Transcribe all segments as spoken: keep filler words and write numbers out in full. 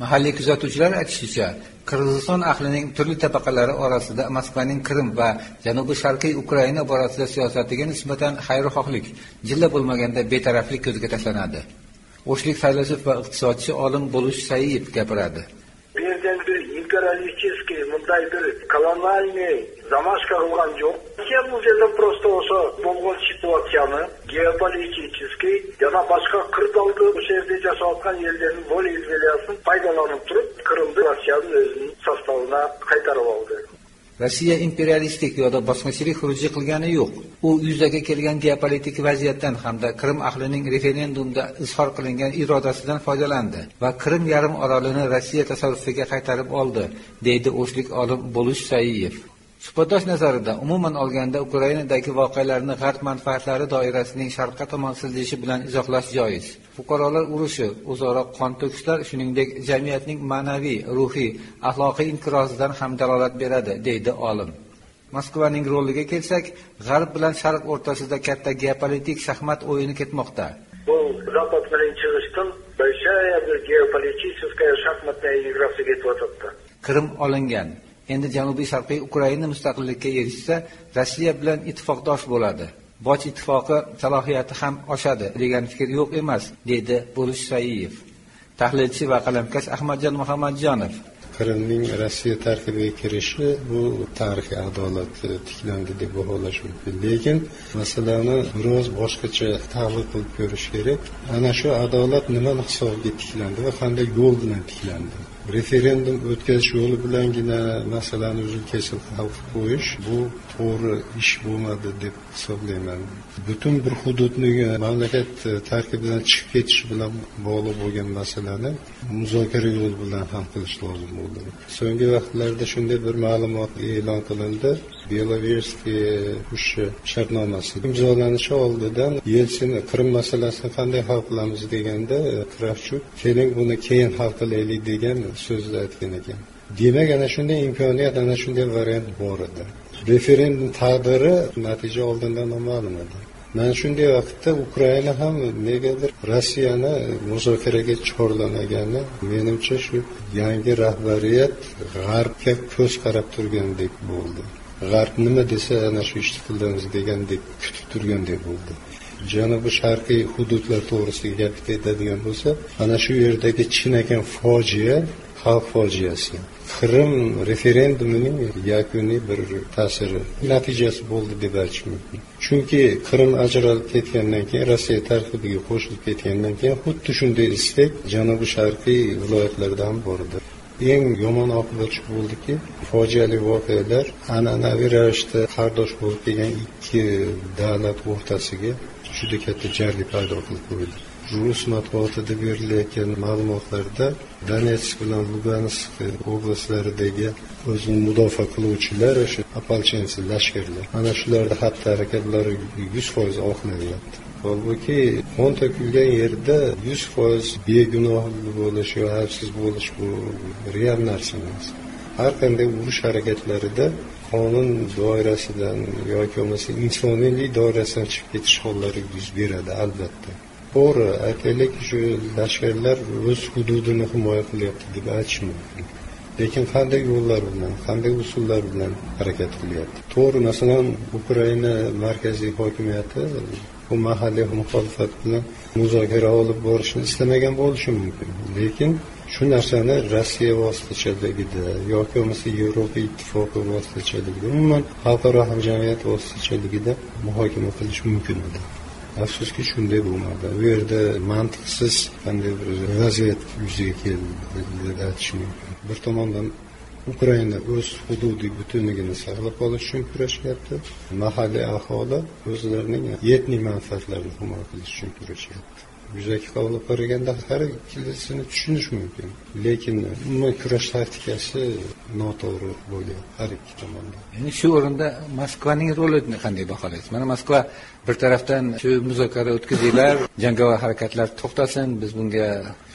Mahalliy kuzatuvchilar aytishicha, Qirg'iziston ahlining turli tabaqalari orasida Moskvaning Qrim va janubi-sharqiy Ukraina borasida siyosatiga nisbatan xayrixohlik, jilla bo'lmaganda betaraflik ko'zga tashlanadi. O'shlik faylasuf va iqtisodchi olim Bo'lish Saiyev gapiradi. Bu yerdan bir imperialistik, bunday bir kolonialniy zamashka bo'lgan yo'q. Bu yerda prosto o'sha bo'lgan situatsiyani geopolitik yana boshqa qirg'oldi o'sha yerda yashayotgan yerlarning voleyizmiyasini foydalanib turib, Qrimni Rossiyaning o'zining sostavına qaytarib oldi. Rossiya imperialistik yo'da bosmachilik xuruji qilgani yo'q. U yuzaga kelgan geopolitik vaziyatdan hamda Qrim ahlining referendumda izhor qilingan irodasidan foydalandi va Qrim yarim orolini Rossiya tasarrufiga qaytarib oldi, deydi o'shlik olim Bo'lish Saiyev. Suhbatdosh nazarida umuman olganda Ukrainadagi voqealarni g'arb manfaatlari doirasining sharqqa tomon siljishi bilan izohlash joiz. Fuqarolar urushi, o'zaro qon to'kishlar, shuningdek jamiyatning ma'naviy, ruhiy, axloqiy inqirozidan ham dalolat beradi, deydi olim. Moskvaning roliga kelsak, g'arb bilan sharq o'rtasida katta geopolitik shaxmat o'yini ketmoqda. Bu Zapad bilan chiqishdan большая bir geopolitическая shaxmatная игрasiga ketmoqda. Qrim olingan. Endi janubi-sharqiy Ukraina mustaqillikka erishsa, Rossiya bilan ittifoqdosh bo'ladi. Boj ittifoqi salohiyati ham oshadi degan fikr yo'q emas, dedi Bo'lish Saiyev. Tahlilchi va qalamkash Ahmadjon Muhammadjonov. Qrimning Rossiya tarkibiga kirishi bu tarixiy adolat tiklandi deb baholash mumkin. Lekin masalani biroz boshqacha tahlil qilib ko'rish kerak. Ana shu adolat nima hisobiga tiklandi va qanday yo'l bilan tiklandi? Referendum o'tkazish yo'li bilangina masalani uzun kesil hal qilib qo'yish bu to'g'ri ish bo'lmadi deb hisoblayman. Butun bir hududni mamlakat tarkibidan chiqib ketish bilan bog'liq bo'lgan masalani muzokara yo'li bilan hal qilish lozim bo'ldi. So'nggi vaqtlarda shunday bir ma'lumot e'lon qilindi. Beloversky ushbu shartnomasi imzolanishi oldidan Yeltsin Qrim masalasini qanday hal qilamiz deganda Kravchuk keling buni keyin hal qilaylik degan so'zni aytgan ekan. Demak, ana shunday imkoniyat, ana shunday variant bor edi. Referendum taqdiri natija oldindan ma'lum edi. Mana shunday vaqtda Ukraina ham negadir Rossiyani muzokaraga chorlamagani, menimcha shu yangi rahbariyat g'arbga ko'z qarab turgandek bo'ldi. G'arb nima desa ana shu ishni qilamiz degandek kutib turgandek bo'ldi. Janubi-sharqiy hududlar to'g'risida gap ketadigan bo'lsa, ana shu yerdagi chinakam fojia xalq fojiasi. Qrim referendumining yakuniy bir ta'siri, natijasi bo'ldi deb aytish mumkin. Chunki Qrim ajralib ketgandan keyin, Rossiya tarkibiga qo'shilib ketgandan keyin xuddi shunday istak janubi-sharqiy viloyatlarda ham bor edi. Eng yomon oqibat shu bo'ldiki, fojiali voqealar an'anaviy ravishda qardosh bo'lib kelgan ikki davlat o'rtasiga juda katta jarlik paydo qilib qo'ydi. Rus matbuotida berilayotgan ma'lumotlarda Donetsk bilan Lugansk oblastlariga o'zini mudofaa qiluvchilar, o'sha opolchensi lashkarlar, ana shularda xatti harakatlari yuz foiz oqlanyapti. Holbuki qon to'kilgan yerda yuz foiz begunoh bo'lish yoki xavfsiz bo'lish bu real narsa emas. Har qanday urush harakatlarida qonun doirasidan yoki bo'lmasa insoniylik doirasidan chiqib ketish hollari yuz beradi albatta. To'g'ri, aytaylik, shu lashkarlar o'z hududini himoya qilyapti deb aytish mumkin. Lekin qanday yo'llar bilan, qanday usullar bilan harakat qilyapti? To'g'ri, masalan, Ukraina markaziy hokimiyati bu mahalliy muxolifat bilan muzokara olib borishni istamagan bo'lishi mumkin. Lekin shu narsani Rossiya vositachiligida yoki bo'lmasa Yevropa ittifoqi vositachiligida, umuman xalqaro hamjamiyat vositachiligida muhokama qilish mumkin edi. Afsuski shunday bo'lmadi. Bu yerda mantiqsiz qanday bir vaziyat yuzaga keldi deb aytish mumkin. Bir tomondan Ukraina o'z hududiy butunligini saqlab qolish uchun kurashyapti. Mahalliy aholi o'zlarining etnik manfaatlarini himoya qilish uchun kurashyapti. Yuzaki olib qaraganda har ikkilisini tushunish mumkin. Lekin umuman kurash taktikasi noto'g'ri bo'lyapti har ikki tomonda. Endi shu o'rinda Moskvaning rolini qanday baholaysiz? Mana Moskva bir tarafdan shu muzokara o'tkazinglar, jangovar harakatlar to'xtasin, biz bunga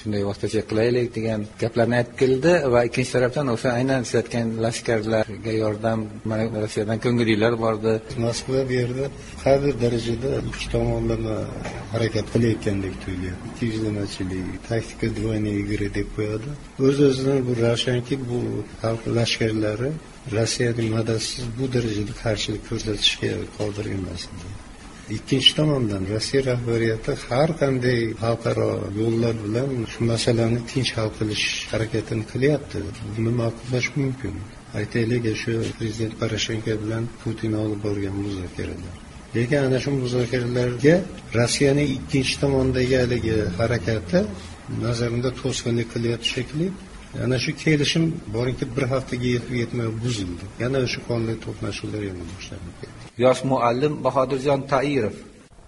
shunday vositachilik qilaylik degan gaplarni aytib keldi va ikkinchi tarafdan o'sha aynan ishlatgan lashkarlarga yordam mana Rossiyadan ko'ngillilar bordi. Moskva bu yerda har bir darajada ikki tomonlama harakat qilayotgandek tuyulyapti. Ikkilamchilik, taktika двойной игры deb qo'yadi. O'z-o'zidan bu ravshanki bu xalq lashkarlari Rossiyaning madadsiz bu darajada qarshilik ko'rsatishga qodir emas. Ikkinchi tomondan Rossiya rahbariyati har qanday xalqaro yo'llar bilan shu masalani tinch hal qilish harakatini qilyapti. Buni ma'qullash mumkin. Aytaylik, shu prezident Poroshenko bilan Putin olib borgan muzokaralar. Lekin ana shu muzokaralarga Rossiyaning ikkinchi tomondagi haligi harakati nazarimda to'sqinlik qilyapti shekilli. Ana shu kelishim borinki bir haftaga yetib yetmay buzildi. Yana o'sha qonli to'qnashuvlar yana boshlandi. Yosh muallim Bahodirjon Tairov.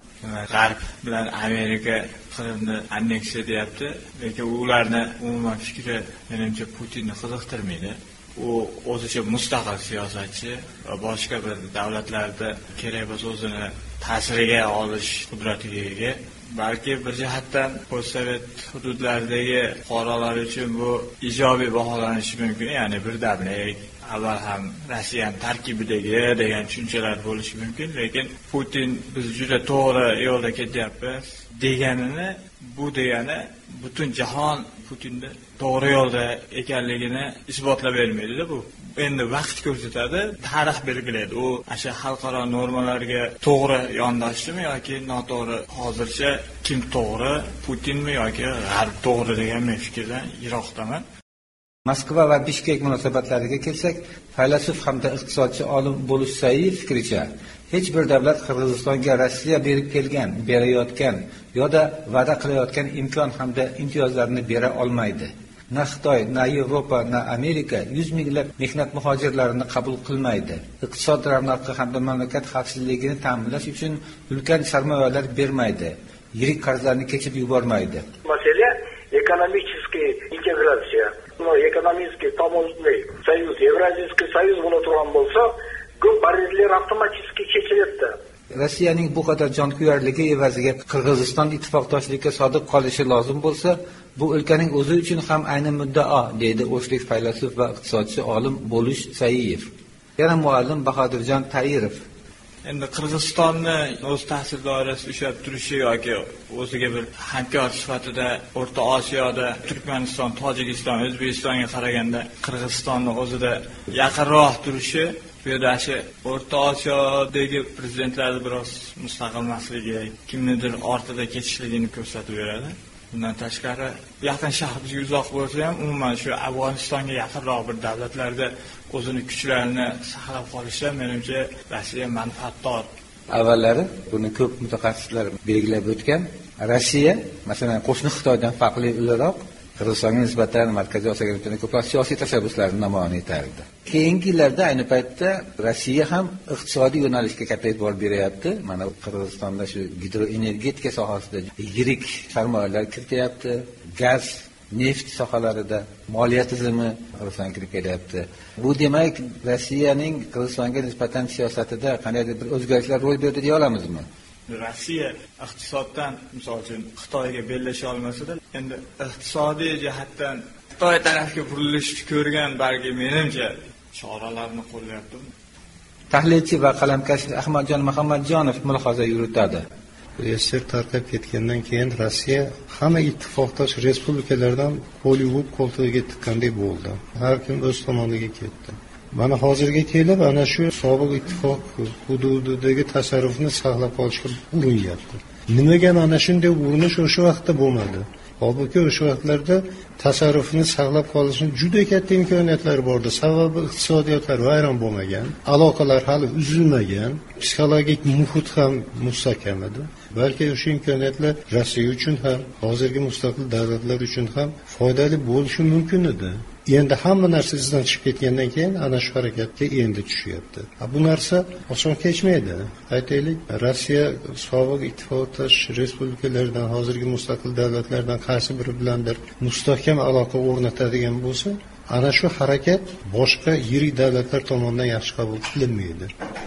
G'arb bilan Amerika Qrimni anneksiya deyapti, lekin ularni umuman fikri menimcha Putinni qiziqtirmaydi. U o'zicha mustaqil siyosatchi va boshqa bir davlatlarda kerak bo'lsa o'zini ta'siriga olish qudratiga ega. Balki bir jihatdan postsovet hududlaridagi fuqarolar uchun bu ijobiy baholanishi mumkin. Ya'ni birdamlik, avval ham Rossiya tarkibidagi degan tushunchalar bo'lishi mumkin, lekin Putin biz juda to'g'ri yo'lda ketyapmiz deganini, bu degani butun jahon Putinni to'g'ri yo'lda ekanligini isbotlab bermaydi-da bu. Endi vaqt ko'rsatadi, tarix belgilaydi. U o'sha xalqaro normalarga to'g'ri yondashdimi yoki noto'g'ri? Hozircha kim to'g'ri, Putinmi yoki G'arb to'g'ri degan men fikrdan yiroqdaman. Moskva va Bishkek munosabatlariga kelsak, faylasuf hamda iqtisodchi olim bo'lish Sayiyev fikricha, hech bir davlat Qirg'izistonga Rossiya berib kelgan, berayotgan yoda va'da qilayotgan imkon hamda imtiyozlarni bera olmaydi. Na Xitoy, na Yevropa, na Amerika yuz minglab mehnat muhojirlarini qabul qilmaydi. Iqtisod ravnaqi hamda mamlakat xavfsizligini ta'minlash uchun ulkan sarmoyalar bermaydi. Yirik qarzlarni kechib yubormaydi. Masala ekonomическая интеграция. Но экономический таможенный союз, Евразийский союз bo'la turgan bo'lsa, ko'p barrierlar avtomatik chechilyapti. Rossiyaning bu qadar jonkuyarligi evaziga Qirg'iziston ittifoqdoshlikka sodiq qolishi lozim bo'lsa, bu o'lkaning o'zi uchun ham ayni muddao, deydi o'shlik faylasuf va iqtisodchi olim bo'lish Sayiyev. Yana muallim Bahodirjon Tairov. Endi Qirg'izistonni o'z ta'sir doirasida ushlab turishi yoki o'ziga bir hamkor sifatida O'rta Osiyoda Turkmaniston, Tojikiston, O'zbekistonga qaraganda Qirg'izistonni o'zida yaqinroq turishi, bu yerda O'rta Osiyodagi prezidentlarning biroz mustaqil emasligi, kimnidir ortida ketishligini ko'rsatib beradi. Bundan tashqari, yaqin Sharq bizga uzoq bo'lsa ham, umuman shu Afg'onistonga yaqinroq bir davlatlarda o'zini kuchlarini saqlab qolishda menimcha Rossiya manfaatdor. Avvallari buni ko'p mutaxassislar belgilab o'tgan. Rossiya, masalan, qo'shni Xitoydan farqli o'laroq Qirg'izistonga nisbatan Markaziy Osiyoga ko'proq siyosiy tashabbuslarni namoyon etardi. Keyingi yillarda ayni paytda Rossiya ham iqtisodiy yo'nalishga katta e'tibor beryapti. Mana Qirg'izistonda shu gidroenergetika sohasida yirik sarmoyalar kirityapti, gaz, neft sohalarida moliya tizimi Qirg'izistonga kirib kelyapti. Bu demak, Rossiyaning Qirg'izistonga nisbatan siyosatida qandaydir bir o'zgarishlar ro'y berdi deya olamizmi? Rossiya iqtisoddan, misol uchun, Xitoyga bellasha olmasa-da, endi iqtisodiy jihatdan Xitoy tarafga burilishni ko'rgan, balki menimcha choralarni qo'llayapti. Tahlilchi va qalamkash Ahmadjon Muhammadjonov mulohaza yuritadi. Rossiya tarqab ketgandan keyin Rossiya hamma ittifoqdosh respublikalardan qo'l yuvib qo'ltig'iga tiqqandek bo'ldi. Har kim o'z tomoniga ketdi. Mana hozirga kelib ana shu sobiq ittifoq hududidagi tasarrufni saqlab qolishga urinyapti. Nimaga mana shunday urinish o'sha vaqtda bo'lmadi? Holbuki o'sha vaqtlarda tasarrufni saqlab qolishning juda katta imkoniyatlari bordi. Sababi iqtisodiyotlar vayron bo'lmagan, aloqalar hali uzilmagan, psixologik muhit ham mustahkam edi. Balki o'sha imkoniyatlar Rossiya uchun ham, hozirgi mustaqil davlatlar uchun ham foydali bo'lishi mumkin edi. Endi hamma narsa izdan chiqib ketgandan keyin ana shu harakatga endi tushyapti. Bu narsa oson kechmaydi. Aytaylik, Rossiya sobiq ittifoqdosh respublikalardan, hozirgi mustaqil davlatlardan qaysi biri bilandir mustahkam aloqa o'rnatadigan bo'lsa, ana shu harakat boshqa yirik davlatlar tomonidan yaxshi qabul qilinmaydi.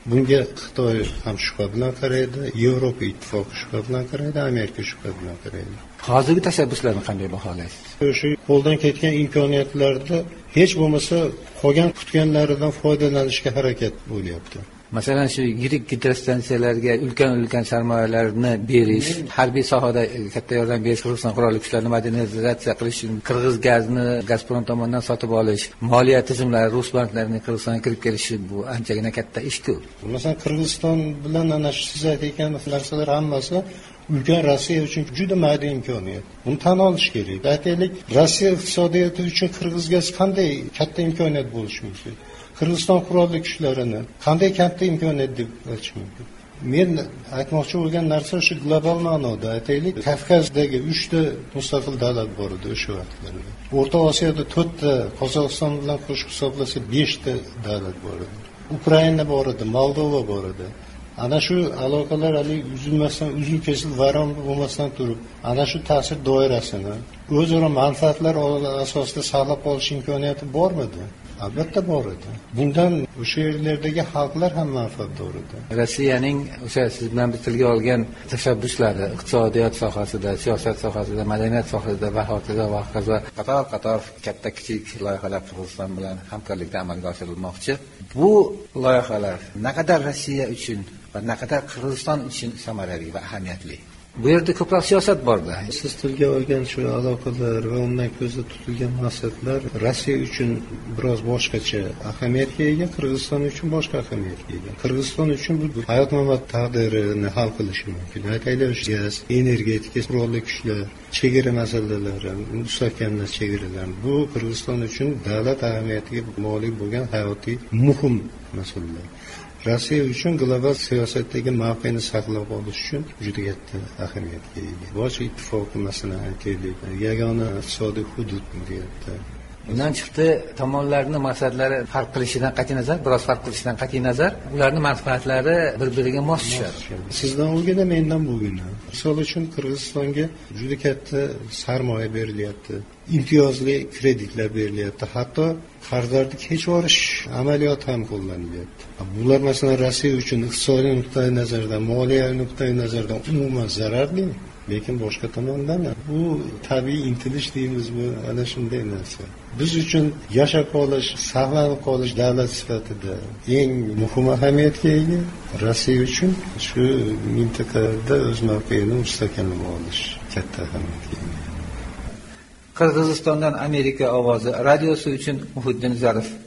Bunga Xitoy ham shubha bilan qaraydi, Yevropa ittifoqi shubha bilan qaraydi, Amerika shubha bilan qaraydi. Hozirgi tashabbuslarni qanday baholaysiz? Shu qo'ldan ketgan imkoniyatlarda hech bo'lmasa qolgan kutganlaridan foydalanishga harakat bo'lyapti. Masalan, shu yirik gidrostansiyalarga ulkan-ulkan sarmoyalarni berish, harbiy sohada katta yordam berish, Qirg'iziston qurolli kuchlarini modernizatsiya qilish, Qirg'iz gazni Gazprom tomonidan sotib olish, moliya tizimlari rus banklarining Qirg'izistonga kirib kelishi bu anchagina katta ish-ku. Masalan, Qirg'iziston bilan ana shu siz aytgan narsalar hammasi ulkan Rossiya uchun juda mayda imkoniyat. Buni tan olish kerak. Aytaylik, Rossiya iqtisodiyoti uchun Qirg'iz gaz qanday katta imkoniyat bo'lishi mumkin? Qirg'iziston qurolli kuchlarini qanday katta imkoniyat deb aytish mumkin? Men aytmoqchi bo'lgan narsa shu global ma'noda. Aytaylik, Kavkazdagi uchta mustaqil davlat bor edi o'sha vaqtlarda. O'rta Osiyoda to'rtta, Qozog'iston bilan qo'shib hisoblasa beshta davlat bor edi. Ukraina bor edi, Moldova bor edi. Ana shu aloqalar hali uzilmasdan, uzun kesil vayron bo'lmasdan turib, ana shu ta'sir doirasini o'zaro manfaatlar asosida saqlab qolish imkoniyati bormidi? Albatta bor edi. Bundan o'sha yerlardagi xalqlar ham manfaatdor edi. Rossiyaning o'sha siz bilan tilga olgan tashabbuslari iqtisodiyot sohasida, siyosat sohasida, madaniyat sohasida va hokazo va hokazo qator-qator katta kichik loyihalar Qirg'iziston bilan hamkorlikda amalga oshirilmoqchi. Bu loyihalar naqadar Rossiya uchun va naqadar Qirg'iziston uchun samarali va ahamiyatli. Bu yerda ko'proq siyosat borda. Siz tilga olgan shu aloqalar va undan ko'zda tutilgan maqsadlar Rossiya uchun biroz boshqacha ahamiyatga ega, Qirg'iziston uchun boshqa ahamiyatga ega. Qirg'iziston uchun bu hayot-mamot taqdirini hal qilishi mumkin. Aytaylik, gaz, energetika, qurolli kuchlar, chegara masalalari, mustahkamlash chegaralarini. Bu Qirg'iziston uchun davlat ahamiyatiga molik bo'lgan hayotiy muhim masalalar. Rossiya uchun global siyosatdagi mavqeni saqlab qolish uchun juda katta ahamiyatga ega. Bosh ittifoqi masalan aytaylik, yagona iqtisodiy hudud deyapti. Bundan chiqdi, tomonlarning maqsadlari farq qilishidan qat'iy nazar, biroz farq qilishidan qat'iy nazar, ularning manfaatlari bir-biriga mos tushadi. Sizdan o'lganda mendan bugina. Misol uchun Qirg'izistonga juda katta sarmoya berilyapti. Imtiyozli kreditlar berilyapti. Hatto qarzlarni kechib olish amaliyoti ham qo'llanilyapti. Bular masalan Rossiya uchun iqtisodiy nuqtai nazardan, moliyaviy nuqtai nazardan umuman zararli. Lekin boshqa tomondan bu tabiiy intilish deymiz, bu ana shunday narsa. Biz uchun yashab qolish, saqlanib qolish davlat sifatida eng muhim ahamiyatga ega. Rossiya uchun shu mintaqada o'z mavqeini mustahkamlab olish katta ahamiyatga ega. Qirg'izistondan Amerika ovozi radiosi uchun Muhiddin Zarif.